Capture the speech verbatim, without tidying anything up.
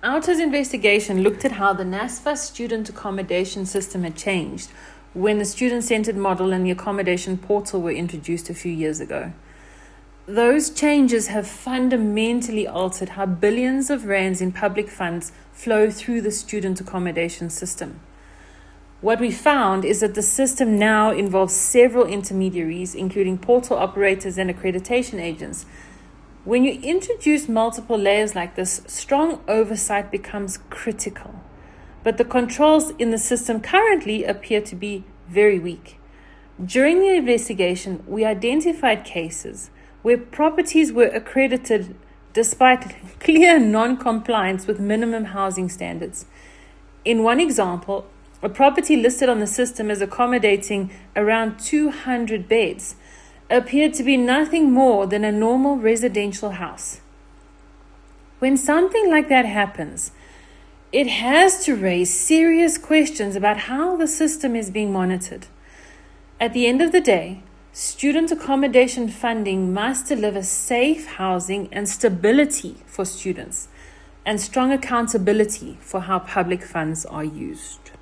Outer's investigation looked at how the NSFAS student accommodation system had changed when the student-centered model and the accommodation portal were introduced a few years ago. Those changes have fundamentally altered how billions of rands in public funds flow through the student accommodation system. What we found is that the system now involves several intermediaries, including portal operators and accreditation agents. When you introduce multiple layers like this, strong oversight becomes critical. But the controls in the system currently appear to be very weak. During the investigation, we identified cases where properties were accredited despite clear non-compliance with minimum housing standards. In one example, a property listed on the system as accommodating around two hundred beds appeared to be nothing more than a normal residential house. When something like that happens, it has to raise serious questions about how the system is being monitored. At the end of the day, student accommodation funding must deliver safe housing and stability for students, and strong accountability for how public funds are used.